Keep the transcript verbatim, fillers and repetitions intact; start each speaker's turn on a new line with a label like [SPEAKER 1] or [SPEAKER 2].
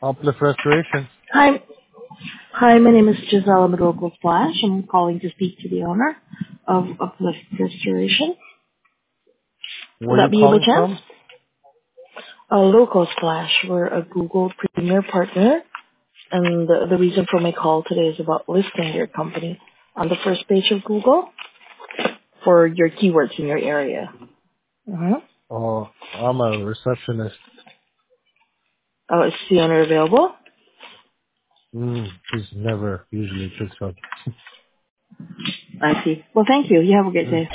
[SPEAKER 1] Uplift Restoration.
[SPEAKER 2] Hi. Hi, my name is Gisela Madroco Flash. I'm calling to speak to the owner of Uplift Restoration. Will
[SPEAKER 1] Where are
[SPEAKER 2] that
[SPEAKER 1] you
[SPEAKER 2] be you by
[SPEAKER 1] calling
[SPEAKER 2] chance?
[SPEAKER 1] from?
[SPEAKER 2] Uh, Local Splash. We're a Google Premier Partner, and the, the reason for my call today is about listing your company on the first page of Google for your keywords in your area. Mm-hmm.
[SPEAKER 1] Oh, I'm a receptionist.
[SPEAKER 2] Oh, is the owner available?
[SPEAKER 1] Mm, she's never usually picks up.
[SPEAKER 2] I see. Well, thank you. You have a great
[SPEAKER 1] Mm.
[SPEAKER 2] day.